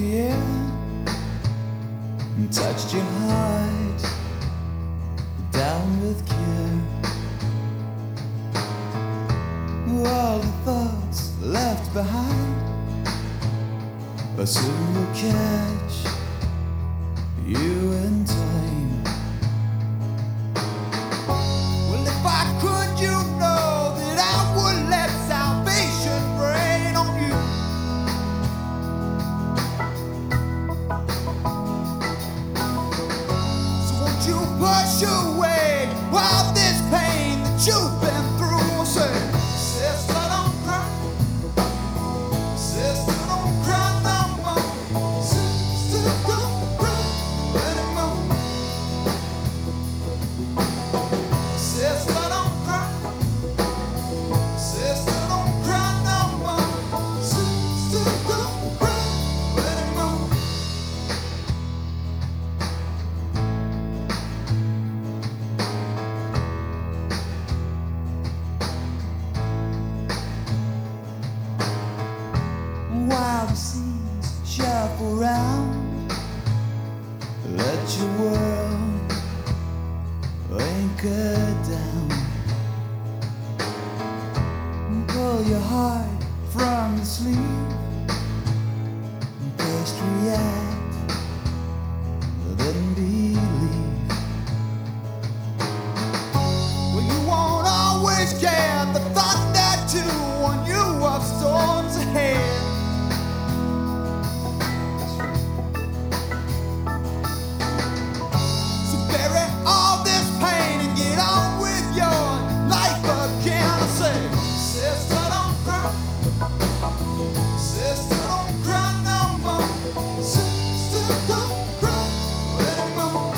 ear and touched your heart down with care. All the thoughts left behind, but soon will catch you in time. Well, if I could, you know that I would let salvation rain on you. So won't you push away all this pain that you've been through? Say, sister, don't cry. Sister, don't cry no more. Sister, don't cry anymore. Sister, don't cry. Sister, don't cry no more. Sister, don't cry anymore. While the seas shuffle round, let your world anchor down. Pull your heart from the sleeve, best react, then believe. Well, you won't always get the thought that to warn you of storms ahead. So bury all this pain and get on with your life again. I say, sister, don't cry. Sister, don't cry no more. Sister, don't cry anymore.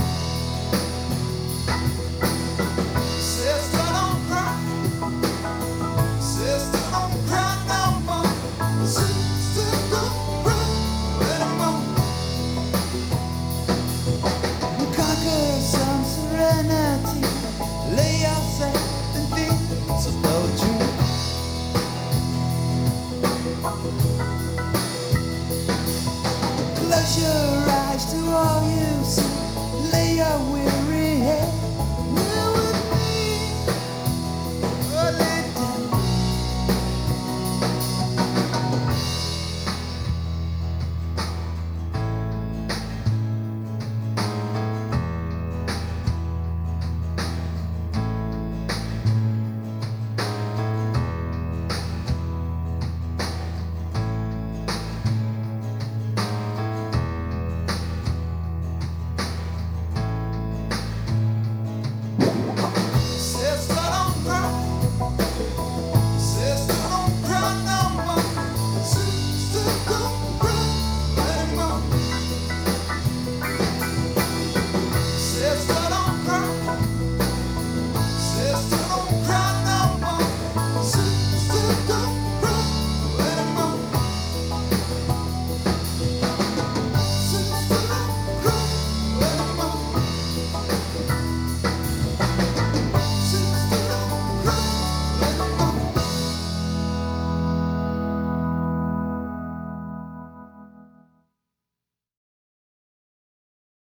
Sister, don't cry. Sister, don't cry no more. Sister, don't cry anymore. Conquer some serenity. Lay yourself in fields of poetry. Close your eyes to all you